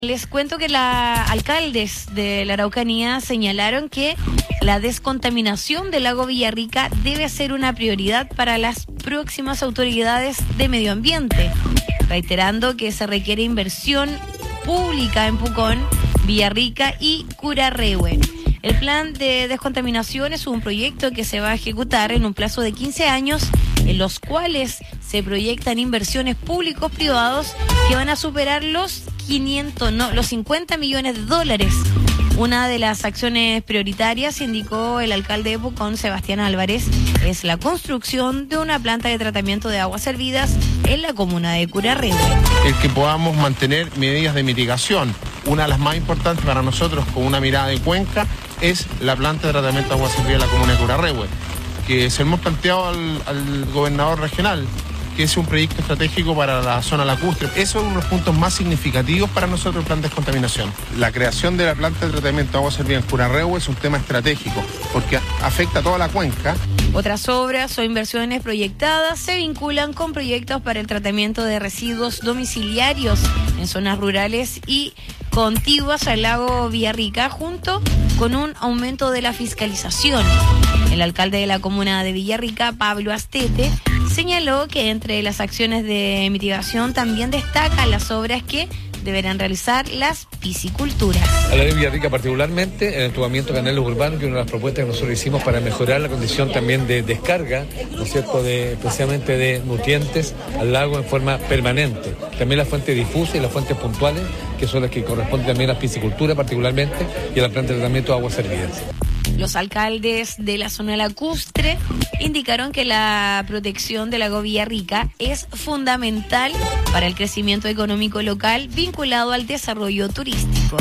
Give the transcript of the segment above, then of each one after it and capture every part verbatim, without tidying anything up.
Les cuento que los alcaldes de la Araucanía señalaron que la descontaminación del lago Villarrica debe ser una prioridad para las próximas autoridades de medio ambiente, reiterando que se requiere inversión pública en Pucón, Villarrica y Curarrehue. El plan de descontaminación es un proyecto que se va a ejecutar en un plazo de quince años, en los cuales se proyectan inversiones públicos-privados que van a superar los quinientos, no, los cincuenta millones de dólares. Una de las acciones prioritarias, indicó el alcalde de Pucón, Sebastián Álvarez, es la construcción de una planta de tratamiento de aguas servidas en la comuna de Curarrehue. El que podamos mantener medidas de mitigación. Una de las más importantes para nosotros, con una mirada de Cuenca, es la planta de tratamiento de aguas servidas en la comuna de Curarrehue, que se lo hemos planteado al, al gobernador regional, que es un proyecto estratégico para la zona lacustre. Eso es uno de los puntos más significativos para nosotros, el plan de descontaminación. La creación de la planta de tratamiento de agua servida en Curarrehue es un tema estratégico, porque afecta a toda la cuenca. Otras obras o inversiones proyectadas se vinculan con proyectos para el tratamiento de residuos domiciliarios en zonas rurales y contiguas al lago Villarrica, junto con un aumento de la fiscalización. El alcalde de la comuna de Villarrica, Pablo Astete, señaló que entre las acciones de mitigación también destacan las obras que deberán realizar las pisciculturas. A la de Villarrica particularmente, el entubamiento de canales urbanos, que es una de las propuestas que nosotros hicimos para mejorar la condición también de descarga, ¿no es cierto?, de, especialmente de nutrientes al lago en forma permanente. También las fuentes difusas y las fuentes puntuales, que son las que corresponden también a la piscicultura particularmente y a la planta de tratamiento de aguas servidas. Los alcaldes de la zona lacustre indicaron que la protección del lago Villarrica es fundamental para el crecimiento económico local vinculado al desarrollo turístico.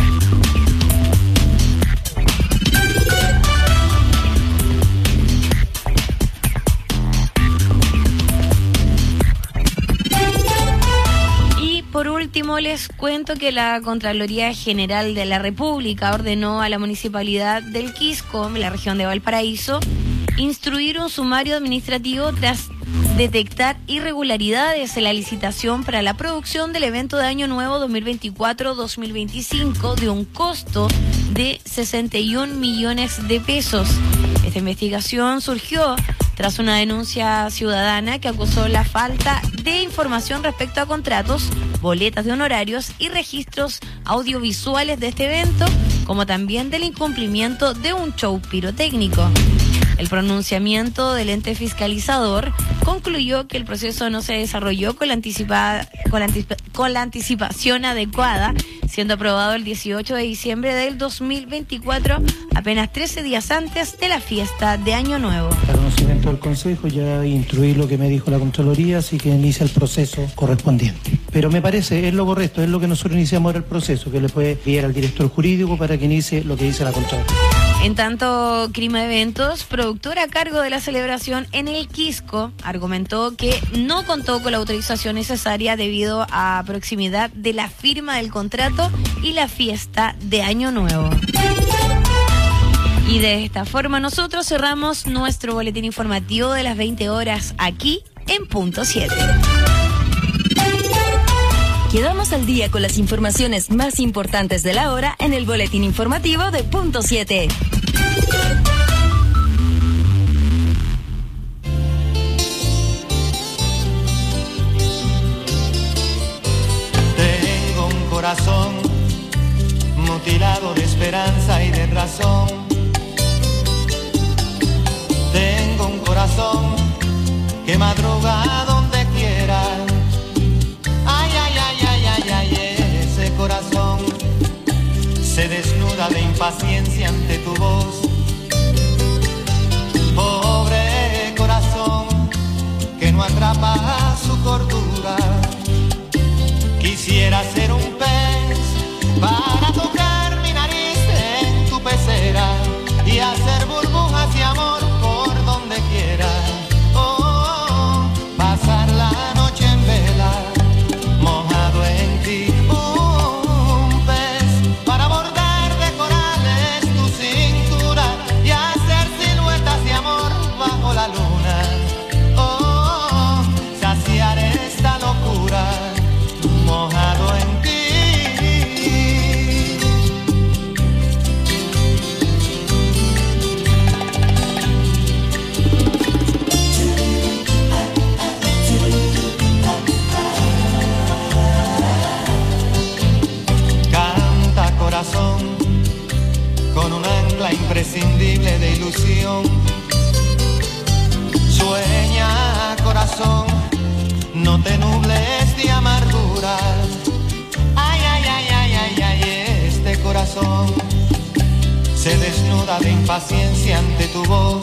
Por último, les cuento que la Contraloría General de la República ordenó a la Municipalidad del Quisco, en la región de Valparaíso, instruir un sumario administrativo tras detectar irregularidades en la licitación para la producción del evento de Año Nuevo dos mil veinticuatro dos mil veinticinco de un costo de sesenta y un millones de pesos. Esta investigación surgió tras una denuncia ciudadana que acusó la falta de información respecto a contratos, boletas de honorarios y registros audiovisuales de este evento, como también del incumplimiento de un show pirotécnico. El pronunciamiento del ente fiscalizador concluyó que el proceso no se desarrolló con la, anticipa, con la, anticipa, con la anticipación adecuada, siendo aprobado el dieciocho de diciembre del dos mil veinticuatro, apenas trece días antes de la fiesta de Año Nuevo. A conocimiento del Consejo, ya instruí lo que me dijo la Contraloría, así que inicia el proceso correspondiente. Pero me parece, es lo correcto, es lo que nosotros iniciamos ahora el proceso, que le puede enviar al director jurídico para que inicie lo que dice la Contraloría. En tanto, Crima Eventos, productora a cargo de la celebración en el Quisco, argumentó que no contó con la autorización necesaria debido a proximidad de la firma del contrato y la fiesta de Año Nuevo. Y de esta forma nosotros cerramos nuestro boletín informativo de las veinte horas aquí en Punto siete. Quedamos al día con las informaciones más importantes de la hora en el boletín informativo de Punto siete. Tengo un corazón mutilado de esperanza y de razón. Tengo un corazón que madruga donde quiera. Ay, ay, ay, ay, ay, ay, ese corazón se desnuda de impaciencia ante tu voz. Pobre corazón que no atrapa su cordura. Quisiera ser un pez para tocar mi nariz en tu pecera y hacer burbujas de amor por donde quiera. Oh, oh, oh, pasar la noche en vela, mojado en ti, un pez para bordar de corales tu cintura y hacer siluetas de amor bajo la luna. Oh, oh, oh, saciar esta locura, mojado en ti. baile de ilusión. Sueña, corazón, no te nubles de amargura. Ay, ay, ay, ay, ay, ay, este corazón se desnuda de impaciencia ante tu voz.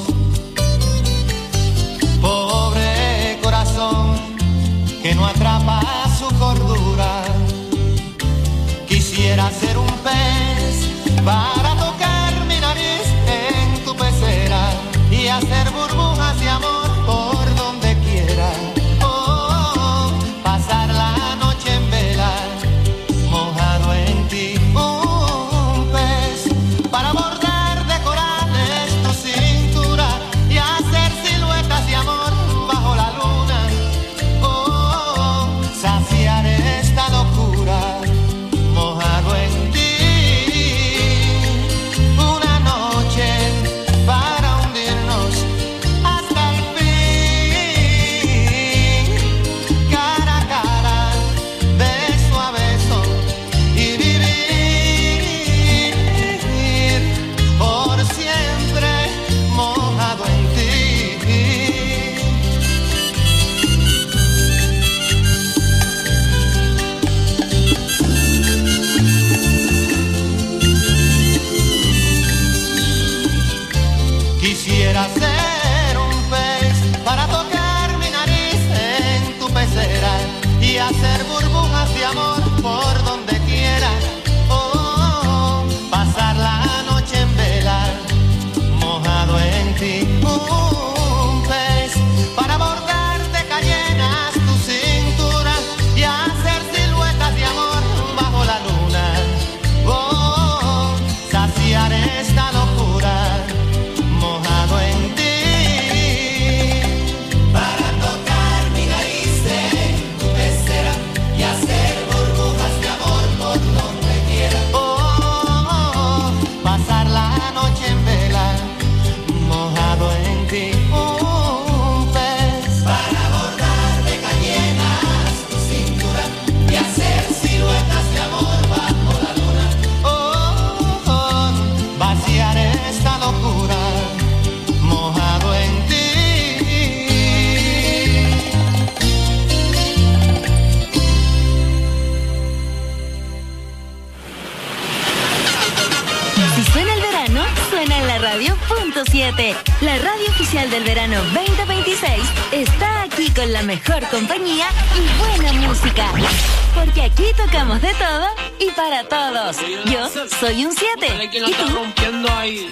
Pobre corazón que no atrapa su cordura. Quisiera ser un pez para tocar mi nariz en tu pecera y hacer burbujas de amor por donde quiera. Oh, oh, pasar la noche en vela, mojado en ti. Un pez para bordar de corales tu cintura y hacer siluetas de amor bajo la luna. Oh, oh, saciar esta locura, mojado en ti. Una noche para hundirnos hasta el fin, cara a cara, beso a beso y vivir por siempre mojado en ti. Quisiera ser un pez para tocar mi nariz en tu pecera y hacer burbujas de amor por donde quiera. Oh, oh, oh, pasar la noche en vela, mojado en ti. Un pez para bordar de cayenas tu cintura y hacer siluetas de amor bajo la luna. Oh, oh, oh, saciar esta locura, mojado en ti. Para tocar mi nariz en tu pecera y hacer burbujas de amor por donde quiera. Oh, oh, oh, pasar la noche en vela, mojado en ti. Un pez para bordar de cayenas tu cintura y hacer siluetas de amor bajo la luna. Oh, oh, oh, vaciar esta locura, mojado en ti. Si suena el verano, suena en la radio punto siete. La radio oficial del verano veinte veintiséis está aquí con la mejor compañía y buena música. Porque aquí tocamos de todo y para todos. Yo soy un siete. ¿Y tú? rompiendo ahí.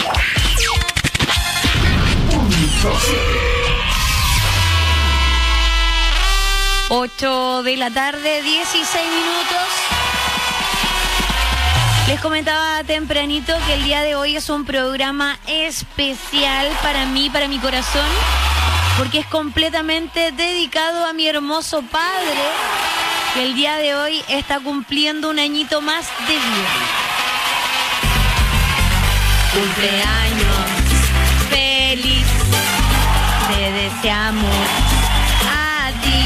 ocho de la tarde, dieciséis minutos. Les comentaba tempranito que el día de hoy es un programa especial para mí, para mi corazón, porque es completamente dedicado a mi hermoso padre, que el día de hoy está cumpliendo un añito más de vida. Cumpleaños feliz, te deseamos a ti.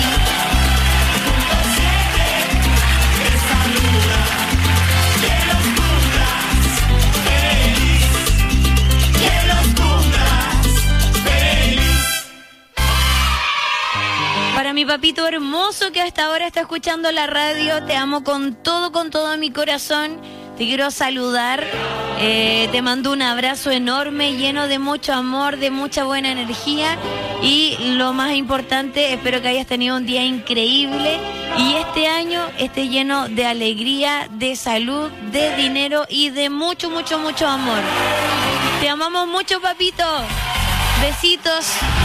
Para mi papito hermoso que hasta ahora está escuchando la radio, te amo con todo, con todo mi corazón. Te quiero saludar, eh, te mando un abrazo enorme, lleno de mucho amor, de mucha buena energía. Y lo más importante, espero que hayas tenido un día increíble. Y este año esté lleno de alegría, de salud, de dinero y de mucho, mucho, mucho amor. Te amamos mucho, papito. Besitos.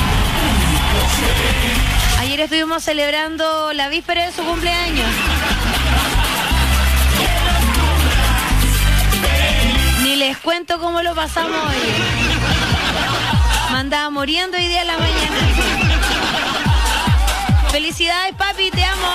Ayer estuvimos celebrando la víspera de su cumpleaños. Ni les cuento cómo lo pasamos hoy. Me andaba muriendo hoy día en la mañana. Felicidades, papi, te amo.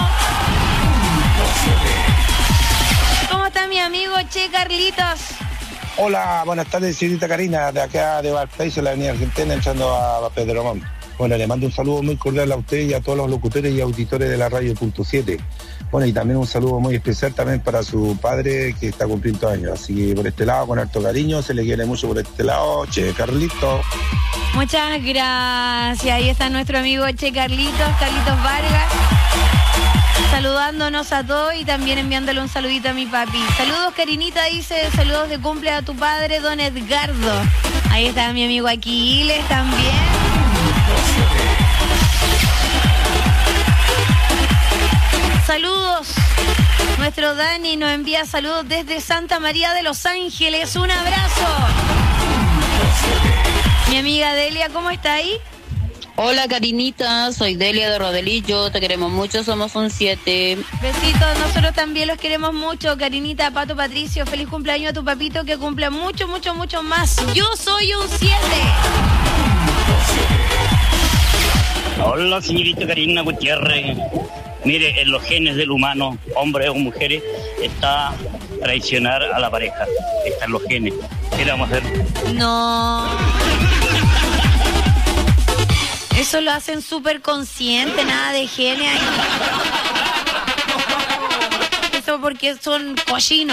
¿Cómo está mi amigo Che Carlitos? Hola, buenas tardes, señorita Karina, de acá de Valparaíso, la avenida Argentina, entrando a Pedro Montt. Bueno, le mando un saludo muy cordial a usted y a todos los locutores y auditores de la radio punto siete. Bueno, y también un saludo muy especial también para su padre que está cumpliendo años. Así que por este lado, con harto cariño, se le quiere mucho por este lado. Che, Carlito. Muchas gracias. Ahí está nuestro amigo Che Carlitos, Carlitos Vargas, saludándonos a todos y también enviándole un saludito a mi papi. Saludos, Karinita, dice, saludos de cumple a tu padre, don Edgardo. Ahí está mi amigo Aquiles también. Saludos. Nuestro Dani nos envía saludos desde Santa María de Los Ángeles. Un abrazo. Mi amiga Delia, ¿cómo está ahí? Hola, Karinita, soy Delia de Rodelillo, te queremos mucho, somos un siete. Besitos, nosotros también los queremos mucho, Karinita, Pato, Patricio, feliz cumpleaños a tu papito, que cumpla mucho, mucho, mucho más. Yo soy un siete. Hola, señorita Karina Gutiérrez. Mire, en los genes del humano, hombres o mujeres, está traicionar a la pareja. Están los genes. ¿Qué le vamos a hacer? No. Eso lo hacen súper consciente, nada de genes ahí. Eso porque son cochinos.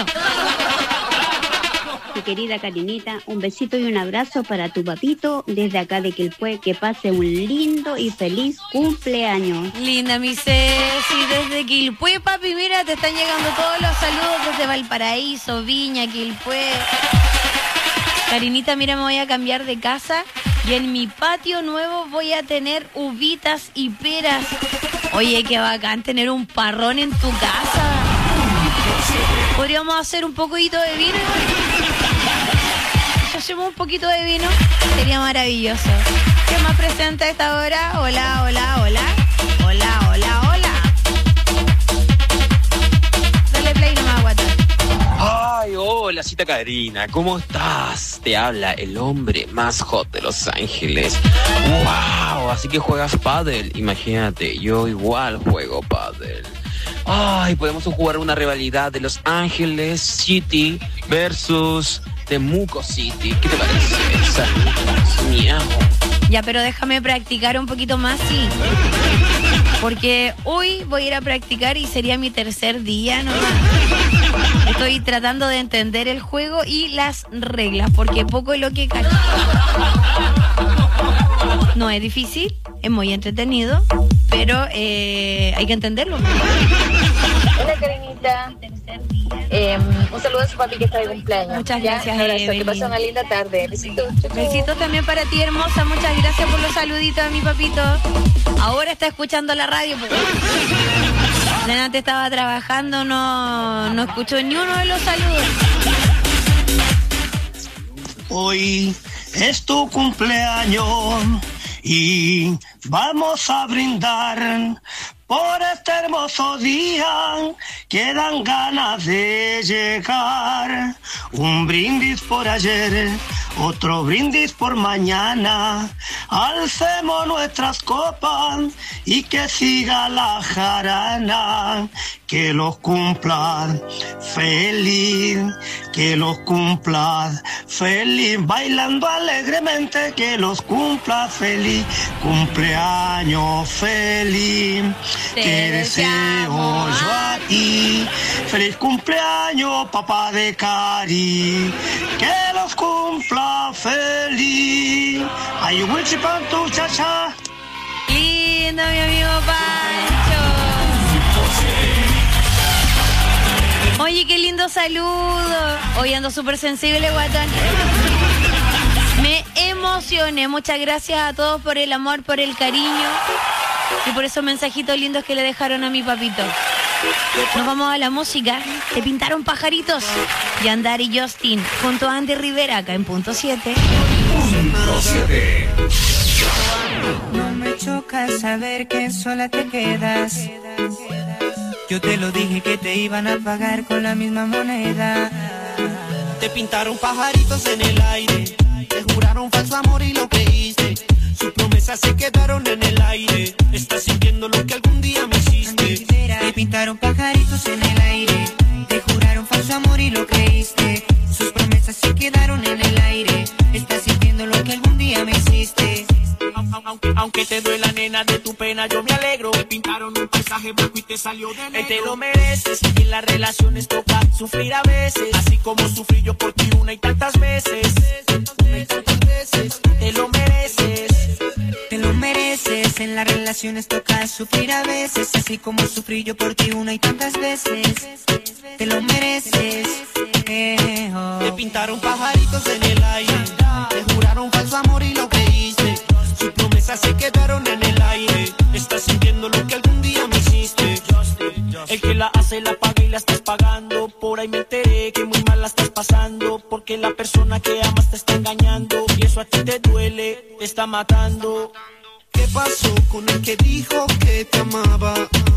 Mi querida Karinita, un besito y un abrazo para tu papito desde acá de Quilpué, que pase un lindo y feliz cumpleaños. Linda, mi Ceci, desde Quilpué, papi, mira, te están llegando todos los saludos desde Valparaíso, Viña, Quilpué. Karinita, mira, me voy a cambiar de casa y en mi patio nuevo voy a tener uvitas y peras. Oye, qué bacán tener un parrón en tu casa. Podríamos hacer un poquito de vino. Si hacemos un poquito de vino, sería maravilloso. ¿Qué más presenta a esta hora? Hola, hola, hola. Hola, hola, hola. Dale play nomás, guatón. Ay, hola, cita Karina, ¿cómo estás? Te habla el hombre más hot de Los Ángeles. ¡Wow! Así que juegas pádel. Imagínate, yo igual juego pádel. Ay, podemos jugar una rivalidad de Los Ángeles City versus Temuco City. ¿Qué te parece? Saludos, miau. Ya, pero déjame practicar un poquito más, sí. Porque hoy voy a ir a practicar y sería mi tercer día nomás. Estoy tratando de entender el juego y las reglas, porque poco es lo que cacho. No es difícil, es muy entretenido, pero eh, hay que entenderlo. Hola, Karinita. Eh, un saludo a su papi que está de cumpleaños. Muchas ¿Ya? gracias, Un abrazo, Evelyn. que pase una linda tarde. Besitos. Chau, chau. Besitos también para ti, hermosa. Muchas gracias por los saluditos a mi papito. Ahora está escuchando la radio. Antes estaba trabajando, no, no escuchó ni uno de los saludos. Hoy es tu cumpleaños y vamos a brindar por este hermoso día que dan ganas de llegar. Un brindis por ayer, otro brindis por mañana. Alcemos nuestras copas y que siga la jarana. Que los cumplas feliz, que los cumplas feliz, bailando alegremente, que los cumplas feliz, cumpleaños feliz, te, te deseo yo a ti, feliz cumpleaños papá de Cari, que los cumpla feliz, ay Wichipantu chacha. Lindo mi amigo Pancho. Oye, qué lindo saludo. Hoy ando súper sensible, guatón. Me emocioné. Muchas gracias a todos por el amor, por el cariño y por esos mensajitos lindos que le dejaron a mi papito. Nos vamos a la música. Te pintaron pajaritos. Yandar y Justin junto a Andy Rivera acá en Punto siete. Punto siete. No me choca saber que sola te quedas. Yo te lo dije que te iban a pagar con la misma moneda. Te pintaron pajaritos en el aire, te juraron falso amor y lo creíste. Sus promesas se quedaron en el aire. Estás sintiendo lo que algún día me hiciste. Te pintaron pajaritos en el aire, te juraron falso amor y lo creíste. Sus promesas se quedaron en el aire. Estás sintiendo lo que algún día me hiciste. Aunque aunque te duela nena de tu pena yo me alegro. Te pintaron un paisaje blanco y te salió de negro. Te lo mereces, y en las relaciones toca sufrir a veces, así como sufrí yo por ti una y tantas veces. Una y tantas veces, te lo mereces. Te lo mereces, en las relaciones toca sufrir a veces, así como sufrí yo por ti una y tantas veces. Te lo mereces. Eh, oh. Te pintaron pajaritos en el aire, te juraron falso amor y lo creíste. Sus promesas se quedaron en el aire. Estás sintiendo lo que algún día me hiciste. El que la hace la paga y la estás pagando. Por ahí me enteré que muy mal la estás pasando, porque la persona que amas te está engañando y eso a ti te duele, te está matando. ¿Qué pasó con el que dijo que te amaba?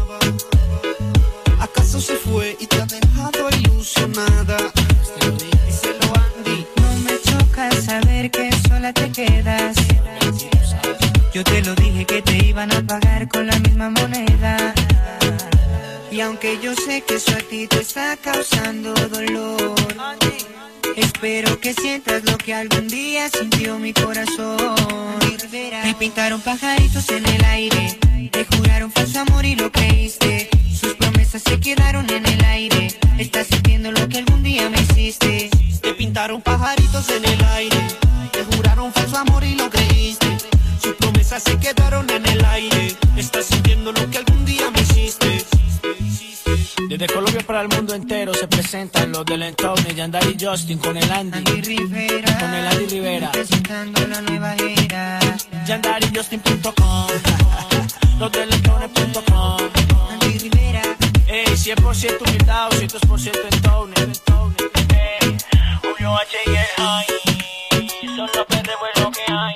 ¿Acaso se fue y te ha dejado ilusionada? Díselo, Andy. No me choca saber que sola te quedas. Yo te lo dije que te iban a pagar con la misma moneda. Y aunque yo sé que eso a ti te está causando dolor, espero que sientas lo que algún día sintió mi corazón. Me pintaron pajaritos en el aire, te juraron falso amor y lo creíste. Sus promesas se quedaron en el aire. Estás sintiendo lo que algún día me hiciste. Te pintaron pajaritos en el aire, te juraron falso amor y lo creíste. Sus promesas se quedaron en el aire. Estás sintiendo lo que algún día me hiciste. Desde Colombia para el mundo entero se presentan los del Entoune, Yandari y Justin con el Andy, Andy Rivera, con el Andy Rivera, presentando la nueva era. Yandari Justin punto com, los del Entoune punto com. Andy Rivera, ey, cien por ciento humildad, doscientos por ciento Entoune. Ey, Julio H y el High, son los que te vuelvo que hay.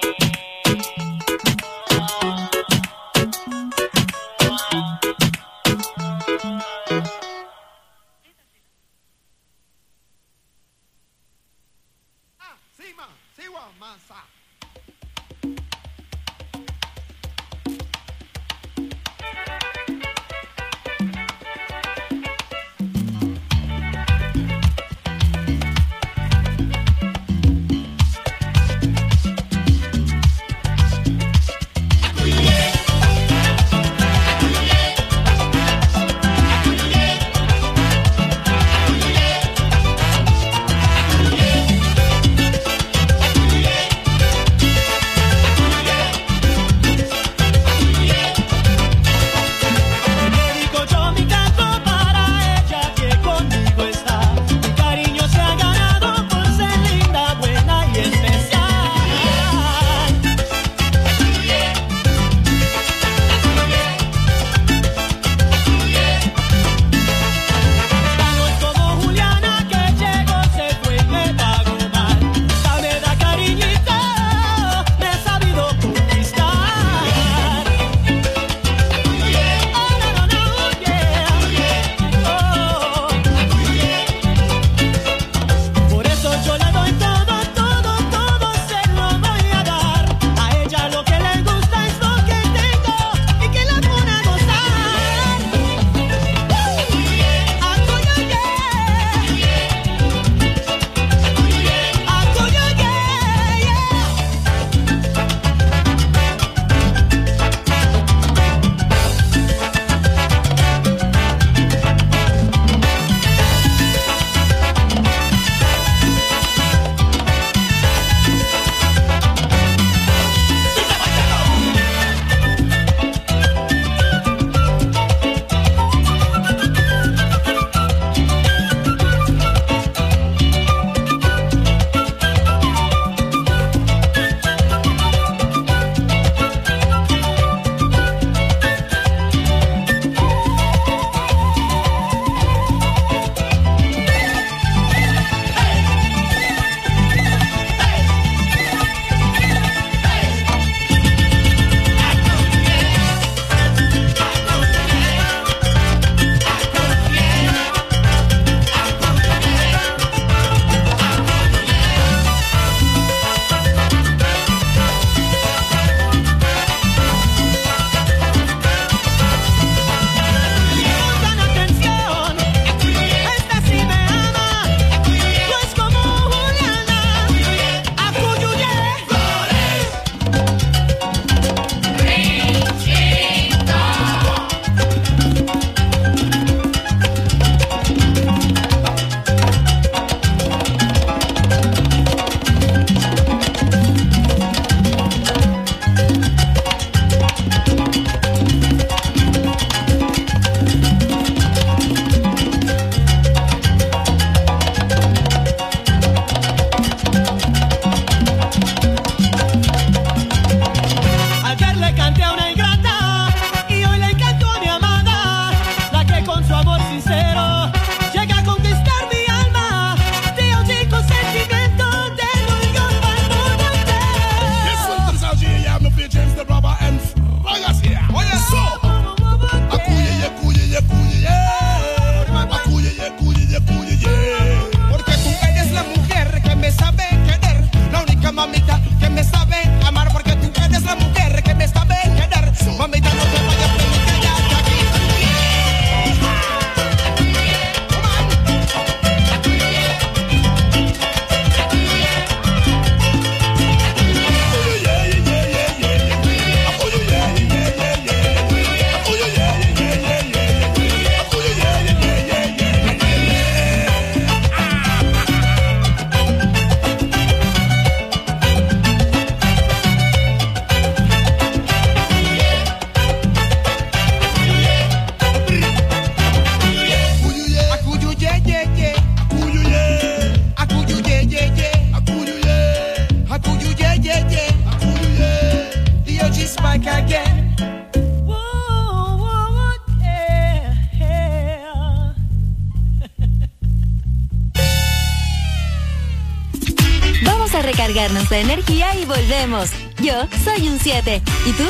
recargarnos la energía y volvemos. Yo soy un siete. ¿Y tú?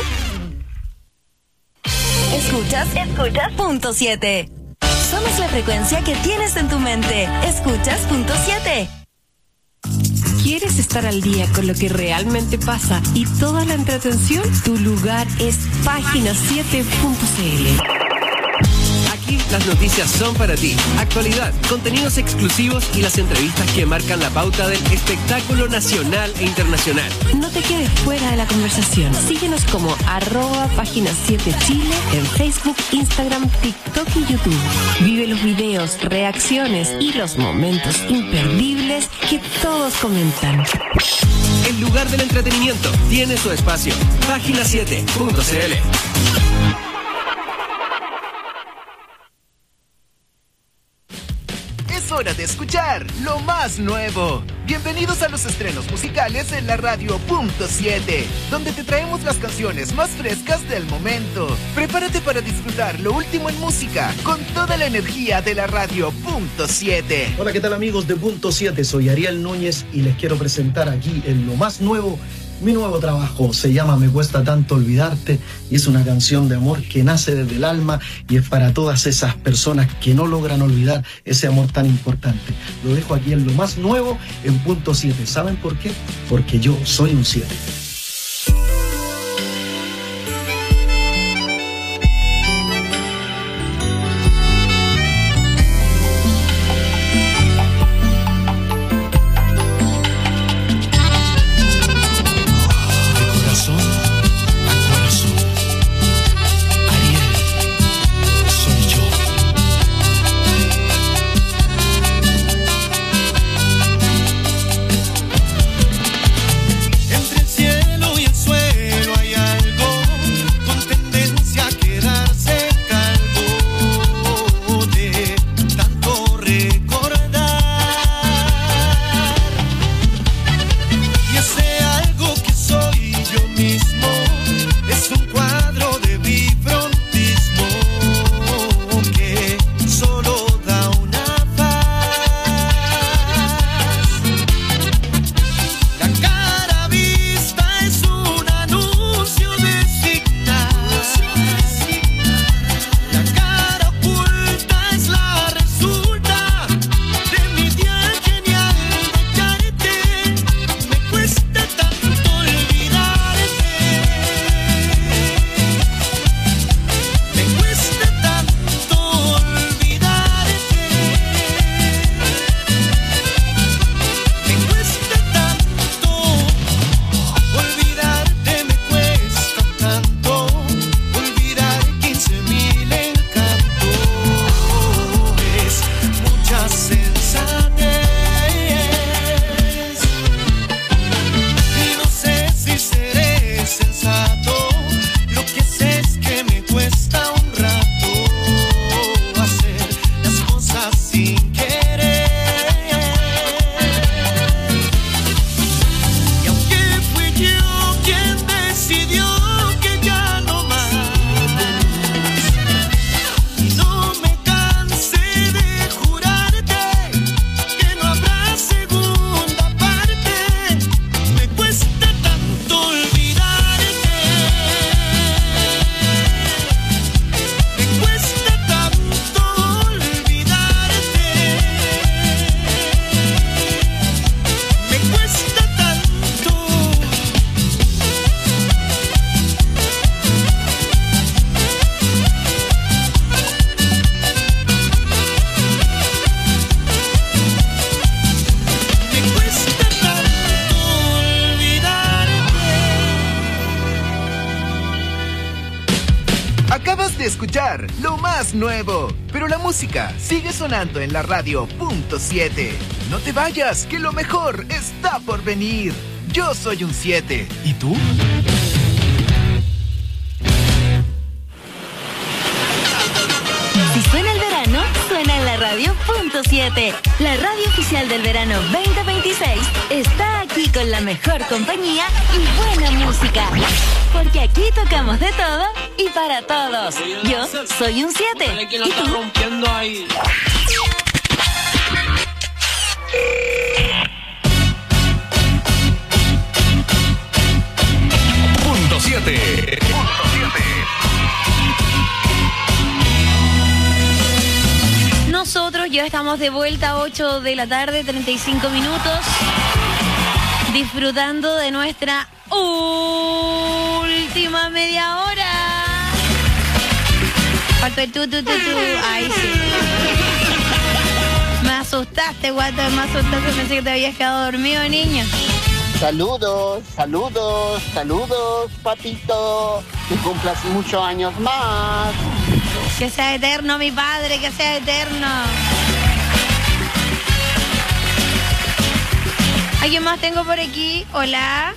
Escuchas, escuchas, punto siete. Somos la frecuencia que tienes en tu mente. Escuchas punto siete. ¿Quieres estar al día con lo que realmente pasa y toda la entretención? Tu lugar es página siete punto c l. Aquí las noticias son para ti. Actualidad, contenidos exclusivos y las entrevistas que marcan la pauta del espectáculo nacional e internacional. No te quedes fuera de la conversación. Síguenos como arroba página siete Chile en Facebook, Instagram, TikTok y YouTube. Vive los videos, reacciones y los momentos imperdibles que todos comentan. El lugar del entretenimiento tiene su espacio. página siete punto c l. Es hora de escuchar lo más nuevo. Bienvenidos a los estrenos musicales en la radio punto siete, donde te traemos las canciones más frescas del momento. Prepárate para disfrutar lo último en música con toda la energía de la radio punto siete. Hola, ¿qué tal amigos de punto siete? Soy Ariel Núñez y les quiero presentar aquí en lo más nuevo mi nuevo trabajo. Se llama Me Cuesta Tanto Olvidarte y es una canción de amor que nace desde el alma y es para todas esas personas que no logran olvidar ese amor tan importante. Lo dejo aquí en lo más nuevo en punto siete. ¿Saben por qué? Porque yo soy un siete. Escuchar lo más nuevo, pero la música sigue sonando en la radio punto siete. No te vayas, que lo mejor está por venir. Yo soy un siete. ¿Y tú? Si suena el verano, suena en la radio punto siete. La radio oficial del verano veinte veintiséis está aquí con la mejor compañía y buena música. Porque aquí tocamos de todo y para todos. Yo soy un siete. ¿Y tú? Rompiendo ahí. siete. Nosotros ya estamos de vuelta a ocho de la tarde, treinta y cinco minutos, disfrutando de nuestra última media hora. Falta el tu, tu, tu, tu. Ay, sí. Me asustaste, guato, me asustaste. Pensé que te habías quedado dormido, niño. Saludos, saludos, saludos, papito. Que cumplas muchos años más. Que sea eterno, mi padre, que sea eterno. ¿Alguien más tengo por aquí? Hola.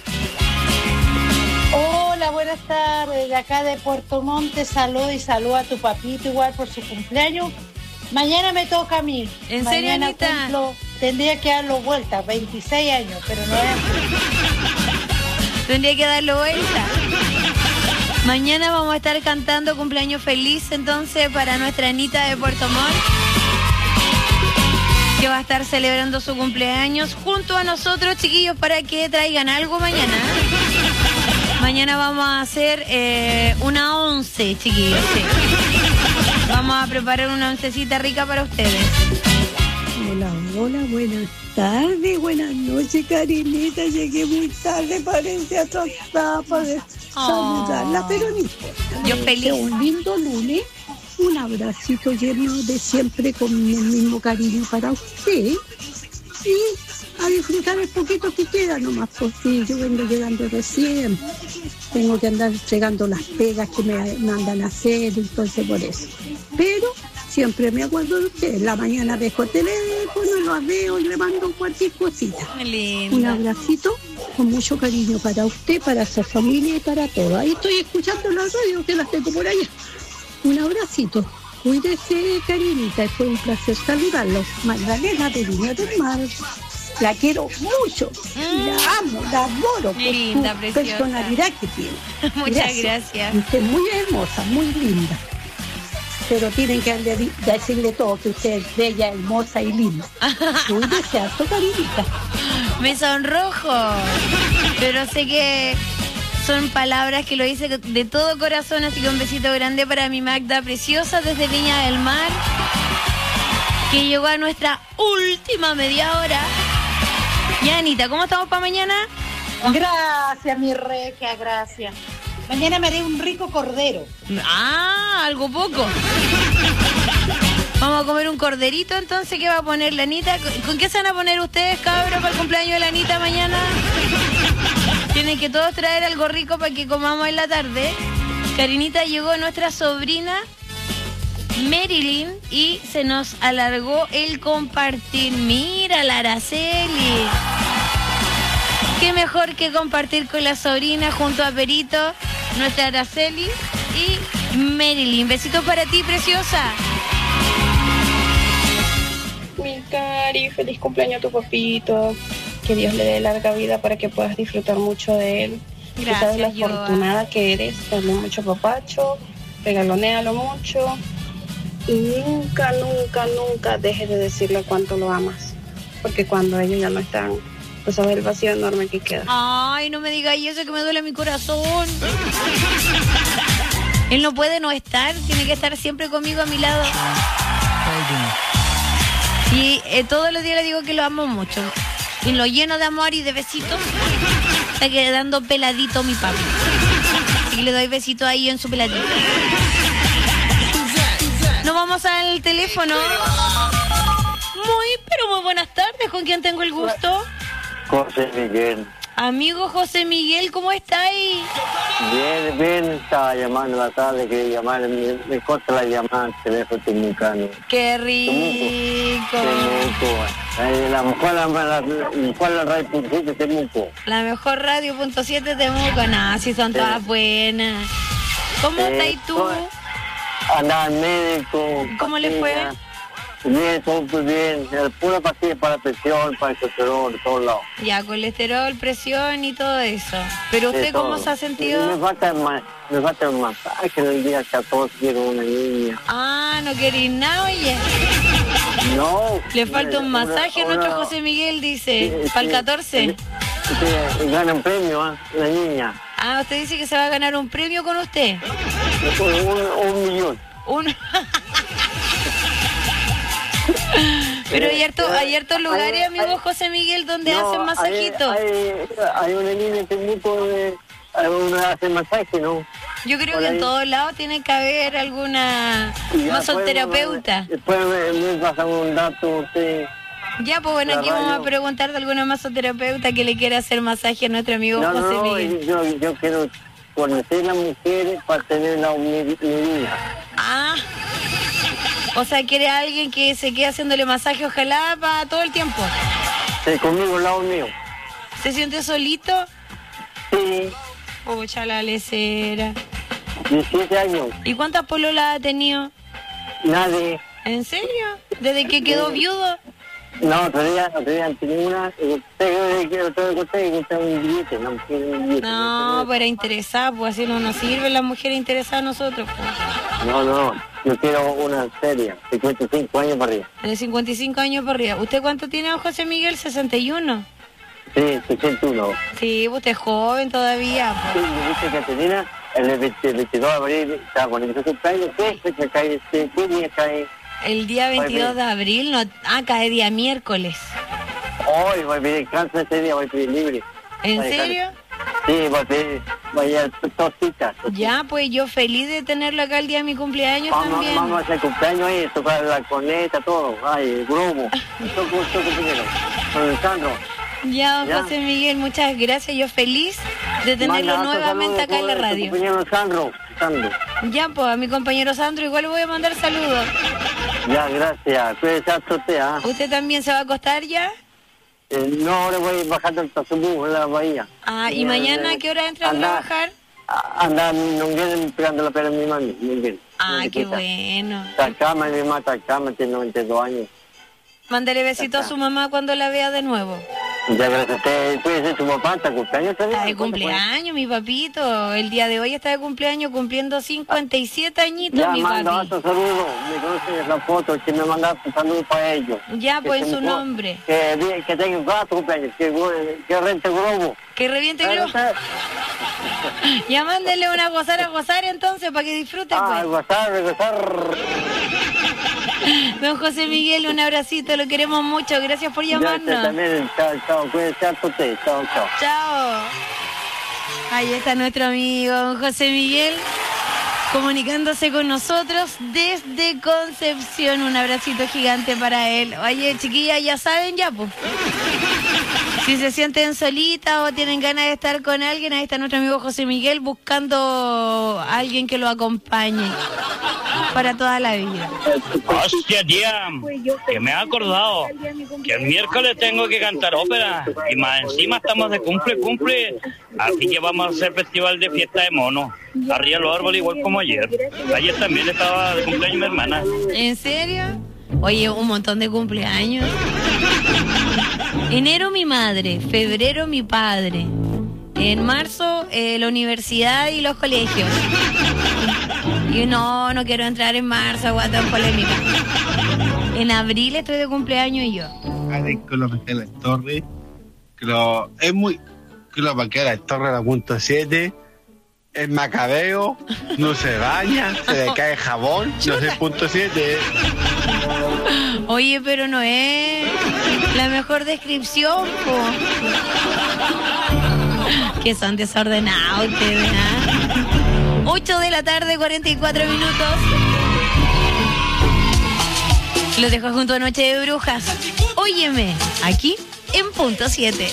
Hola, buenas tardes. De acá de Puerto Montt, saludo y saludo a tu papito igual por su cumpleaños. Mañana me toca a mí. ¿En serio, Mañana Anita? cumplo, tendría que darlo vuelta, veintiséis años, pero no es. Tendría que darlo vuelta. Mañana vamos a estar cantando cumpleaños feliz entonces para nuestra Anita de Puerto Montt, que va a estar celebrando su cumpleaños junto a nosotros, chiquillos, para que traigan algo mañana. Mañana vamos a hacer eh, una once, chiquillos. Sí. Vamos a preparar una oncecita rica para ustedes. Hola, hola, buenas tardes, buenas noches, Karinita. Llegué muy tarde, parece atrasada para saludarla, pero no importa. Yo feliz. Sea un lindo lunes, un abracito lleno de siempre con el mismo cariño para usted y a disfrutar el poquito que queda nomás, porque yo vengo llegando recién. Tengo que andar entregando las pegas que me mandan a hacer, entonces por eso. Pero siempre me acuerdo de usted. En la mañana dejo el teléfono, lo veo y le mando cualquier cosita. Un abracito con mucho cariño para usted, para su familia y para todos. Ahí estoy escuchando la radio, que las tengo por allá. Un abracito. Cuídese, Karinita. Y fue un placer saludarlo. Magdalena de Viña del Mar. La quiero mucho. La amo, la adoro por Linda, su preciosa. personalidad que tiene. Muchas gracias. Usted es muy hermosa, muy linda. Pero tienen que de- decirle todo, que usted es bella, hermosa y linda. Cuídese harto, Karinita. Me sonrojo, pero sé que son palabras que lo hice de todo corazón, así que un besito grande para mi Magda preciosa desde Viña del Mar, que llegó a nuestra última media hora. Y Anita, ¿cómo estamos para mañana? Gracias, mi regia, gracias. Mañana me haré un rico cordero. Ah, algo poco. Vamos a comer un corderito entonces. ¿Qué va a poner la Anita? ¿Con- ¿Con qué se van a poner ustedes, cabros, para el cumpleaños de la Anita mañana? Tienen que todos traer algo rico para que comamos en la tarde. Karinita, llegó nuestra sobrina Marilyn y se nos alargó el compartir. Mira, la Araceli. Qué mejor que compartir con la sobrina junto a Perito, nuestra Araceli y Marilyn. Besitos para ti, preciosa. Mi Cari, feliz cumpleaños a tu papito. Que Dios le dé larga vida para que puedas disfrutar mucho de él. Gracias, Tú sabes la Yoa. afortunada que eres, dale mucho papacho, regalonéalo mucho. Y nunca, nunca, nunca dejes de decirle cuánto lo amas. Porque cuando ellos ya no están, pues sabes el vacío enorme que queda. Ay, no me digas eso, que me duele mi corazón. Él no puede no estar, tiene que estar siempre conmigo a mi lado. Y eh, todos los días le digo que lo amo mucho. Y lo lleno de amor y de besitos. Está quedando peladito mi papi. Así que le doy besitos ahí en su peladito. Nos vamos al teléfono. Muy, pero muy buenas tardes. ¿Con quién tengo el gusto? José Miguel. Amigo José Miguel, ¿cómo estáis? Bien, bien, estaba llamando la tarde, quería llamar, me, me corta la llamada, el teléfono Temucano. ¡Qué rico! Temuco. Eh, La mejor la, la, la, mejor la radio punto siete Temuco. La mejor radio punto siete Temuco. No, si son todas buenas. ¿Cómo Eh, estás tú? Andaba al médico. ¿Cómo le fue? pastilla. Bien, todo muy bien. El pura pastilla para la presión, para el colesterol, de todos lados. Ya, colesterol, presión y todo eso. ¿Pero usted De cómo todo. se ha sentido? Me falta el, ma- me falta el masaje el día catorce, quiero una niña. Ah, no queréis nada, oye. No. Le falta un masaje a Una- nuestro José Miguel, dice. Sí, ¿Para el sí. catorce? Sí, gana un premio, ¿ah? La niña. Ah, usted dice que se va a ganar un premio con usted. Un, un, un millón. Un... Pero hay hartos hay hartos lugares, amigo José Miguel, donde No, hacen masajitos. Hay, hay, hay una línea técnica de uno hace masaje, ¿no? Yo creo Por que ahí. en todos lados tiene que haber alguna Y ya masoterapeuta. Después me, me pasan un dato usted. Ya, pues bueno, La aquí vamos a radio. preguntar de alguna masoterapeuta que le quiera hacer masaje a nuestro amigo No, José no, Miguel. yo, yo quiero conocer a las mujeres para tener la humildad. Ah, o sea, quiere alguien que se quede haciéndole masaje, ojalá, para todo el tiempo. Sí, conmigo al lado mío. ¿Se siente solito? Sí. Pucha, la lecera. diecisiete años. ¿Y cuántas pololas ha tenido? Nadie. ¿En serio? ¿Desde que quedó viudo? No, todavía, todavía tengo una. Usted que usted conté que usted un billete, no quiere un billete. No, pero interesada, pues así no nos sirven las mujeres interesadas a nosotros. Pues. No, no, yo quiero una seria, cincuenta y cinco años para arriba. De cincuenta y cinco años por arriba. ¿Usted cuánto tiene, don José Miguel? ¿sesenta y uno? Sí, sesenta y uno. Sí, usted es joven todavía. Sí, Pues. me dice Caterina, el veintidós de abril estaba con el cumpleaños. ¿Qué fecha cae este? ¿Qué día cae? El día veintidós de abril, no, ah, cae día miércoles. Hoy voy a pedir cáncer ese día, voy a pedir libre. ¿En Vaya, serio? Sí, voy a pedir, vaya, dos citas. Ya, pues yo feliz de tenerlo acá el día de mi cumpleaños Vamos, también. vamos a hacer cumpleaños ahí, tocar la corneta, todo. Ay, el globo. Toco, toco primero. Con el Sandro. Ya, don Ya. José Miguel, muchas gracias. Yo feliz de tenerlo Manda otro nuevamente saludo acá en la por tu radio. compañero Sandro. Sandro. Ya, pues a mi compañero Sandro igual le voy a mandar saludos. Ya, gracias. Cuídese hasta usted, ¿ah? ¿Usted también se va a acostar ya? Eh, no, ahora voy bajando el Tazubú en la bahía. Ah, ¿y Eh, mañana a eh, qué hora entra a anda- trabajar? a- Anda, no vienen pegando la pera a mi mami, muy bien. Ah, Muy qué chiquita. bueno. Tacama, mi mamá Tacama, tiene noventa y dos años. Mándale besito a su mamá cuando la vea de nuevo. Ya, gracias a usted. Cuídese, su papá, ¿está cumpleaños también? Está de cumpleaños, mi papito. El día de hoy está de cumpleaños cumpliendo cincuenta y siete añitos, Ya, mi manda papi. otro saludo. Me conoce la foto, que me mandaste un saludo para ellos. Ya, Que pues, se en su me- nombre. Que, bien- que tengan cuatro cumpleaños, que, que rente globo. Que reviente el globo. Ya mándele una gozar a gozar entonces para que disfrute. Ah, Pues. gozar, gozar. Don José Miguel, un abracito, lo queremos mucho. Gracias por Ya, usted llamarnos. también, chao, chao, cuídese hasta usted, chao, chao. Chao. Ahí está nuestro amigo don José Miguel comunicándose con nosotros desde Concepción. Un abracito gigante para él. Oye, chiquillas, ya saben ya, pues. Si se sienten solitas o tienen ganas de estar con alguien, ahí está nuestro amigo José Miguel buscando a alguien que lo acompañe para toda la vida. Hostia, tía, que me he acordado que el miércoles tengo que cantar ópera y más encima estamos de cumple, cumple, así que vamos a hacer festival de fiesta de monos, arriba los árboles igual como ayer. Ayer también estaba de cumpleaños mi hermana. ¿En serio? Oye, un montón de cumpleaños. Enero mi madre, febrero mi padre. En marzo eh, la universidad y los colegios. Y no, no quiero entrar en marzo, guata, en polémica. En abril estoy de cumpleaños y yo. Con lo que la torre, que lo, es muy, que lo que la torre la punto siete, es macabeo, no se baña, se le cae jabón, no sé, punto siete. Oye, pero no es la mejor descripción, po. Que son desordenados ustedes, ¿ah? ocho de la tarde, cuarenta y cuatro minutos. Los dejo junto a Noche de Brujas. Óyeme, aquí en Punto siete.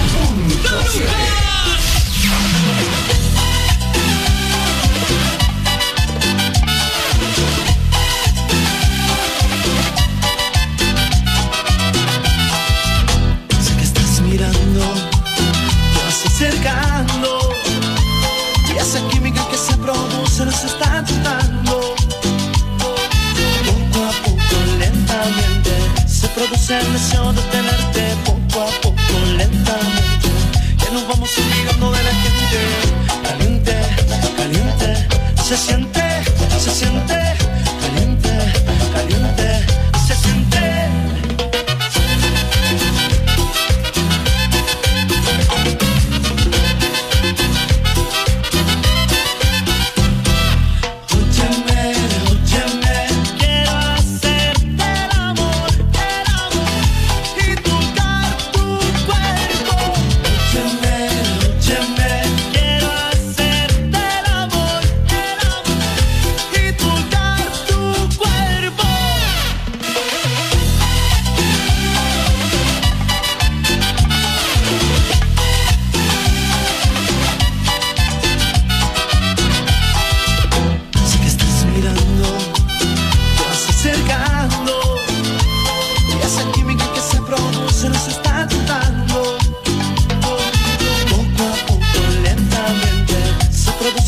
Sé que estás mirando, te vas acercando, y esa química que se produce nos está tratando. Poco a poco, lentamente, se produce el deseo de tenerte. Poco a poco, lentamente, ya nos vamos olvidando de la gente. Caliente, caliente, se siente, se siente, caliente, caliente, se siente.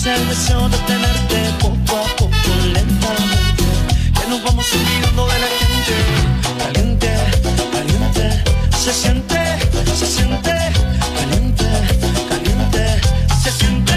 nace el deseo de tenerte poco a poco, lentamente. Que nos vamos olvidando de la gente. Caliente, caliente, se siente, se siente. Caliente, caliente, se siente.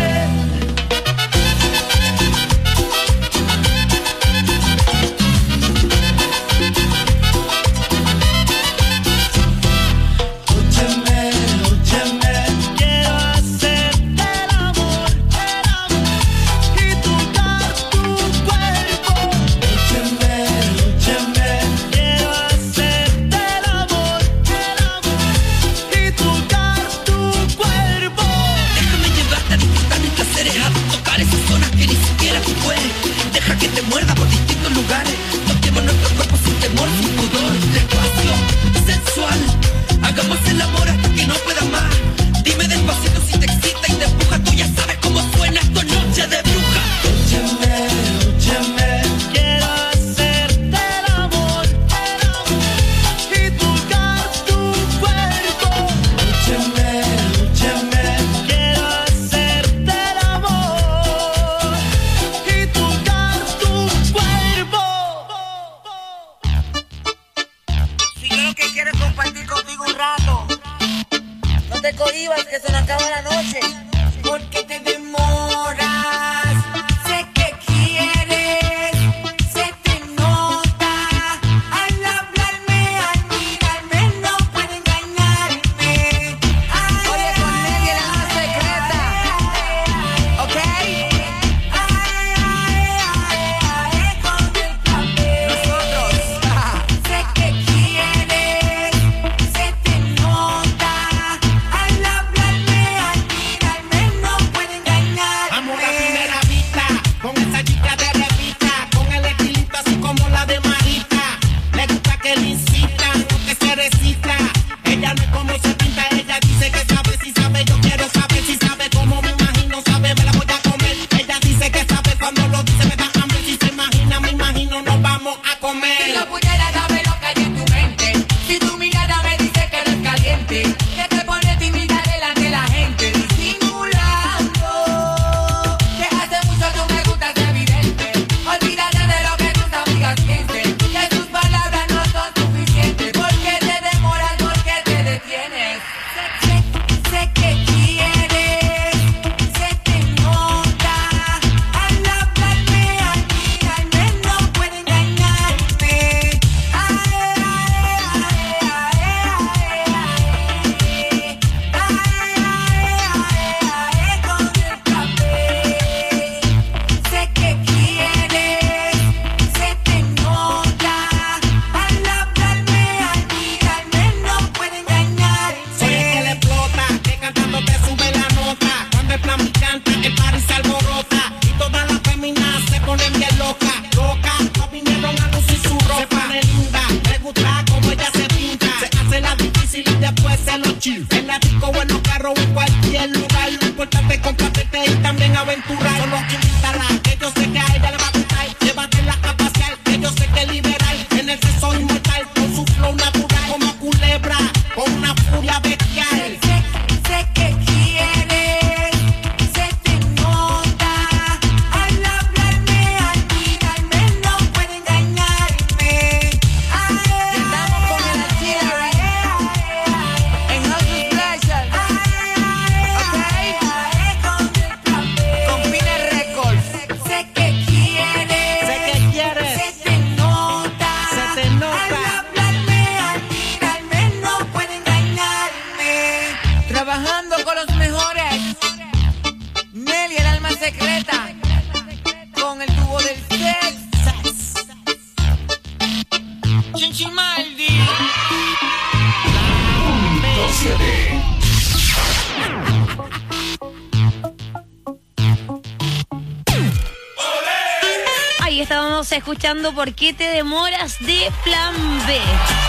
Escuchando ¿Por qué te demoras? De Plan B.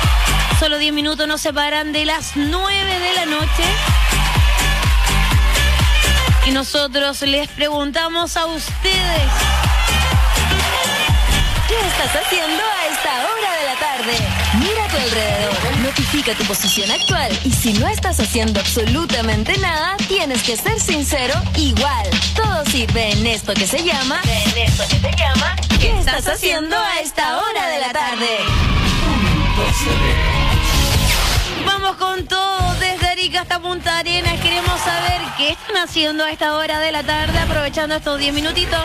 Solo diez minutos nos separan de las nueve de la noche. Y nosotros les preguntamos a ustedes: ¿qué estás haciendo a esta hora de la tarde? tarde. Mira a tu alrededor, notifica tu posición actual y si no estás haciendo absolutamente nada, tienes que ser sincero igual. Todo sirve en esto que se llama... En esto que se llama... ¿Qué estás haciendo a esta hora de la tarde? Vamos con todo, desde Arica hasta Punta Arenas. Queremos saber qué están haciendo a esta hora de la tarde, aprovechando estos diez minutitos.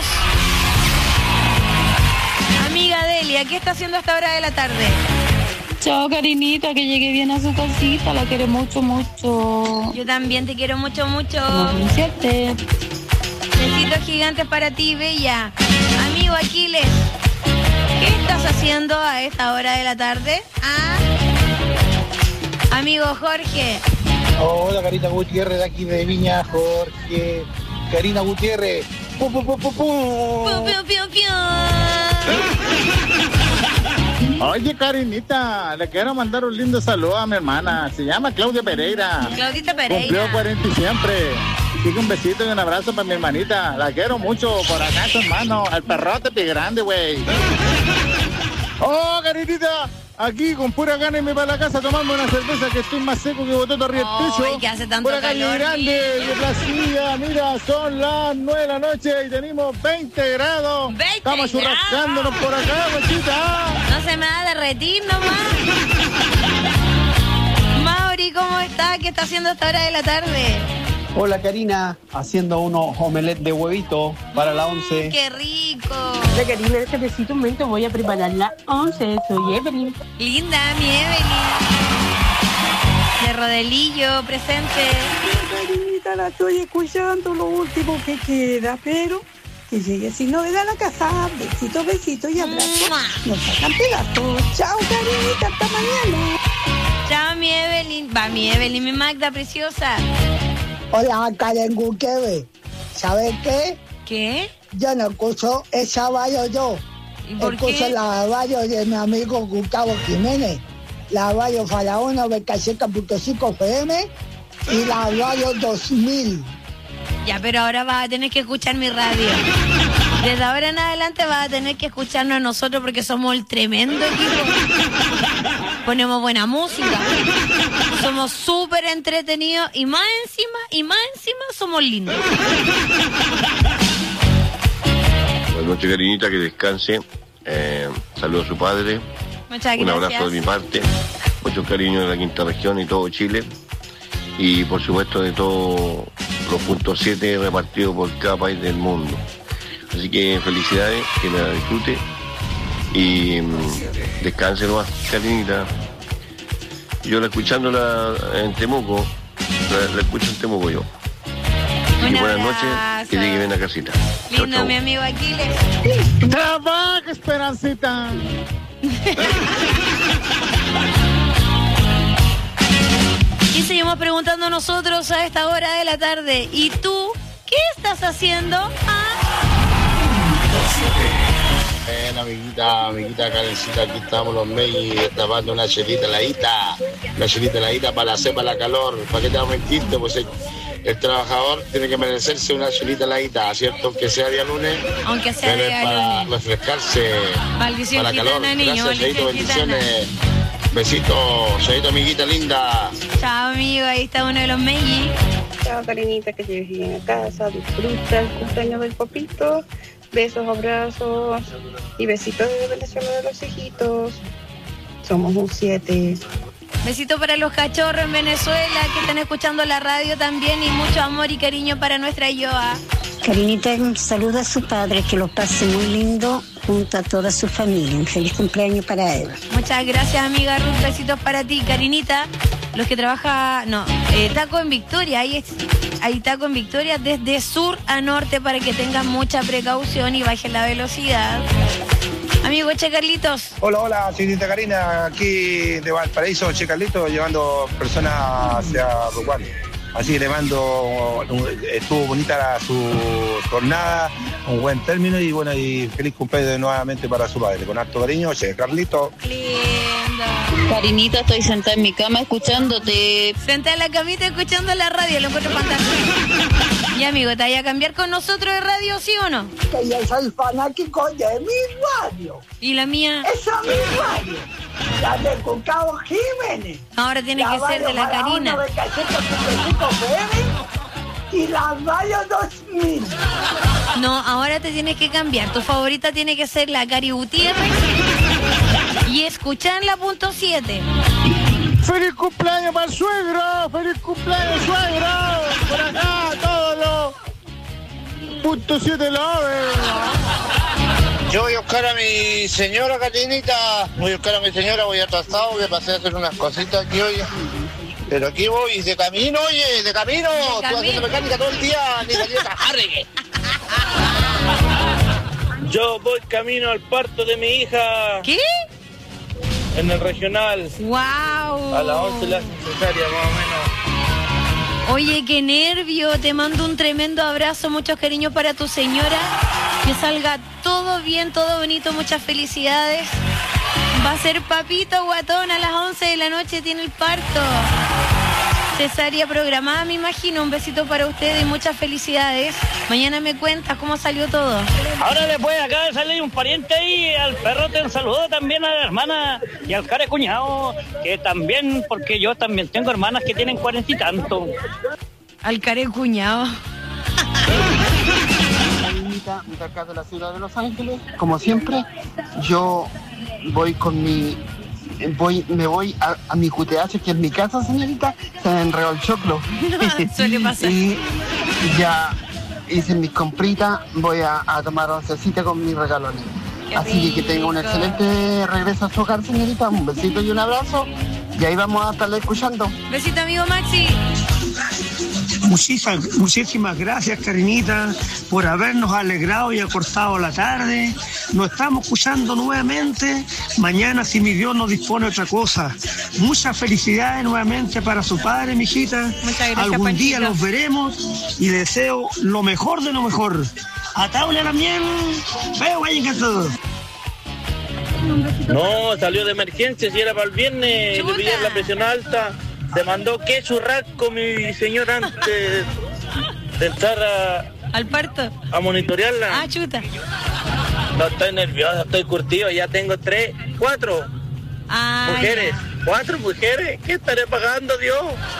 Amiga Delia, ¿qué está haciendo a esta hora de la tarde? Chao, Karinita, que llegue bien a su casita, la quiero mucho, mucho. Yo también te quiero mucho, mucho. Siete. Besitos gigantes para ti, Bella. Amigo Aquiles, ¿qué estás haciendo a esta hora de la tarde? ¿Ah? Amigo Jorge. Hola, Karina Gutiérrez, de aquí de Viña, Jorge. Karina Gutiérrez. Pum, pum, pum, pum, pum. Pum, pum, pum, pum. Oye, Karinita, le quiero mandar un lindo saludo a mi hermana. Se llama Claudia Pereira. Claudita Pereira. Cumplió cuarenta y siempre. Así que un besito y un abrazo para mi hermanita. La quiero mucho. Por acá, su hermano. El perrote pie grande, güey. Oh, Karinita. Aquí con pura gana y me para la casa tomando una cerveza que estoy más seco que bototo arriba del techo. Ay, que hace tanto por acá calor. Grande, de Placilla, mira, son las nueve de la noche y tenemos veinte grados. veinte Estamos churrascándonos por acá, guachita. No se me va a derretir nomás. Mauri, ¿cómo está? ¿Qué está haciendo a esta hora de la tarde? Hola, Karina, haciendo unos omelette de huevito para la once. ¡Qué rico! Hola, Karina, en este preciso momento voy a preparar la once. Soy Evelyn. Linda, mi Evelyn. De Rodelillo, presente. Karinita, la estoy escuchando, lo último que queda, pero que llegue sin novedad a la casa. Besitos, besitos y abrazos. Nos sacan pedazos. Chao, Karinita, hasta mañana. Chao, mi Evelyn. Va, mi Evelyn, mi Magda preciosa. Hola, Karen Gutiérrez. ¿Sabes qué? ¿Qué? Yo no escucho esa radio yo. ¿Y por escucho qué? la radio de mi amigo Gustavo Jiménez. La radio Faraón noventa y siete punto cinco F M y la radio dos mil. Ya, pero ahora vas a tener que escuchar mi radio. Desde ahora en adelante vas a tener que escucharnos a nosotros porque somos el tremendo equipo. Ponemos buena música. Somos súper entretenidos y más encima, y más encima somos lindos. Buenas noches, Karinita, que descanse. Eh, saludos a su padre. Muchas Un gracias. abrazo de mi parte. Muchos cariños de la quinta región y todo Chile. Y por supuesto de todos los puntos siete repartidos por cada país del mundo. Así que felicidades, que me la disfrute. Y mmm, descanse nomás, Karinita. Yo la escuchándola en Temuco, la, la escucho en Temuco yo. Así que buenas noches, que llegue bien a casita. Chau, Lindo, chau. mi amigo Aquiles. ¡Trabaja, Esperancita! Y seguimos preguntando nosotros a esta hora de la tarde. ¿Y tú qué estás haciendo? Ah. Ven, amiguita, amiguita Karencita, aquí estamos los Megis tapando una chelita heladita, una chelita heladita para la cepa, la calor. ¿Para qué te vamos a mentirte? Pues el, el trabajador tiene que merecerse una chelita heladita, ¿cierto? Aunque sea día lunes, Aunque sea pero es día para lunes. refrescarse, Maldición para calor. gitana, niño, Gracias, Chaito, maldición gitana. bendiciones. Besitos, Chaito, amiguita linda. Chao, amigo, ahí está uno de los Meiji. Chao, Karinita, que llegues bien a casa, disfruta el cumpleaños del papito. Besos, abrazos y besitos de Venezuela de los hijitos. Somos un siete. Besito para los cachorros en Venezuela que están escuchando la radio también y mucho amor y cariño para nuestra Yoa. Karinita, saluda a su padre, que lo pase muy lindo junto a toda su familia. Un feliz cumpleaños para él. Muchas gracias, amiga Ruth. Besitos para ti, Karinita. Los que trabaja, no, eh, Taco en Victoria. Ahí es, hay Taco en Victoria desde sur a norte para que tengan mucha precaución y bajen la velocidad. Amigo Che Carlitos. Hola, hola, señorita Karina, aquí de Valparaíso, Che Carlitos, llevando personas hacia Uruguay. Así que le mando, estuvo bonita la, su jornada, un buen término y bueno, y feliz cumpleaños nuevamente para su padre. Con harto cariño, Che Carlitos. Karinita, estoy sentada en mi cama escuchándote. Sentada en la camita escuchando la radio, lo encuentro fantástico. Y amigo, ¿te vaya a cambiar con nosotros de radio, sí o no? Que yo soy fanático de mi radio. ¿Y la mía? Esa es mi radio. La de Gustavo Jiménez. Ahora tiene la que ser de la Karina. Y la radio dos mil. No, ahora te tienes que cambiar. Tu favorita tiene que ser la Cari Gutiérrez y escuchar la punto siete. ¡Feliz cumpleaños para el suegro! ¡Feliz cumpleaños, suegro! Por acá, todos los punto siete la Yo voy a buscar a mi señora, Carinita. Voy a buscar a mi señora, voy atrasado, voy a pasar a hacer unas cositas aquí hoy. Pero aquí voy, de camino, oye, de camino. De Estoy haciendo mecánica todo el día, ni galleta, arregue. Yo voy camino al parto de mi hija. ¿Qué? En el regional. ¡Wow! A las once la cesárea, más o menos. Oye, qué nervio. Te mando un tremendo abrazo, muchos cariños para tu señora. Que salga todo bien, todo bonito, muchas felicidades. Va a ser papito guatón a las once de la noche, tiene el parto. Cesárea programada, me imagino. Un besito para ustedes y muchas felicidades. Mañana me cuentas cómo salió todo. Ahora después acaba de salir un pariente ahí, al perrote un saludo también a la hermana y al care cuñado, que también, porque yo también tengo hermanas que tienen cuarenta y tanto. Al care cuñado. De acá de la ciudad de Los Ángeles, como siempre, yo voy con mi voy me voy a, a mi Q T H, que es mi casa, señorita. Se me enredó el choclo. Suele pasar. Y ya hice mis compritas, voy a, a tomar oncecita con mis regalones. Qué Así rico. que tenga un excelente regreso a su hogar, señorita. Un besito y un abrazo. Y ahí vamos a estarle escuchando. Besito, amigo Maxi. Muchísimas, muchísimas gracias, Karinita, por habernos alegrado y acortado la tarde. Nos estamos escuchando nuevamente. Mañana, si mi Dios nos dispone otra cosa. Muchas felicidades nuevamente para su padre, mijita. Muchas gracias, Algún Panchito. día los veremos y deseo lo mejor de lo mejor. Ataule también. Veo, vayan todo. No, salió de emergencia, si era para el viernes, Chuta. le pidieron la presión alta. Se mandó queso rasco mi señora antes de entrar a, Al parto. a monitorearla. Ah, chuta. No, estoy nerviosa, estoy curtido, ya tengo tres, cuatro Ah, mujeres. ¿Cuatro mujeres? ¿Qué estaré pagando, Dios?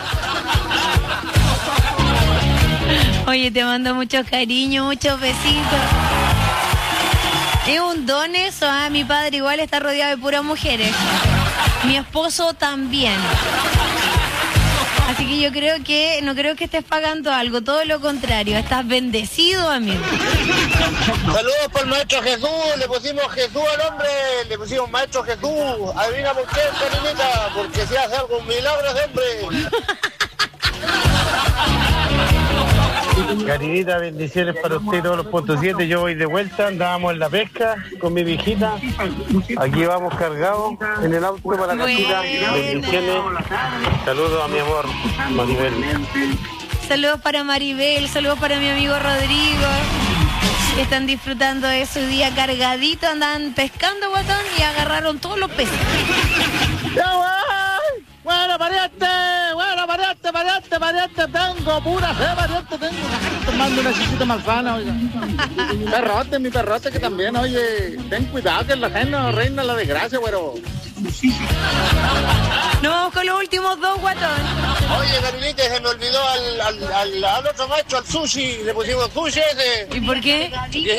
ya. Oye, te mando muchos cariños, muchos besitos. Es un don eso, ¿ah? Mi padre igual está rodeado de puras mujeres. Mi esposo también. Así que yo creo que, no creo que estés pagando algo, todo lo contrario, estás bendecido, amigo. Saludos por el maestro Jesús, le pusimos Jesús al hombre, le pusimos maestro Jesús. Adivina por qué, Karinita, porque si hace algo, un milagro ese hombre. Karinita, bendiciones para usted y todos los puntos siete. Yo voy de vuelta, andábamos en la pesca con mi viejita. Aquí vamos cargados en el auto para la casita. Bendiciones. Saludos a mi amor, Maribel. Saludos para Maribel, saludos para mi amigo Rodrigo. Están disfrutando de su día cargadito, andan pescando, guatón, y agarraron todos los peces. ¡Ya, güey! ¡Bueno, pariente! ¡Bueno, pariente, pariente, pariente! Tengo pura fe, pariente, tengo. Tomando una chiquita manzana, oiga. Perrote, mi perrote que también, oye. Ten cuidado que en la ajena reina la desgracia, güero. Nos vamos con los últimos dos, guatón. Oye, Karinita, se me olvidó al, al, al, al otro maestro, al sushi, le pusimos sushi ese. ¿Y por qué?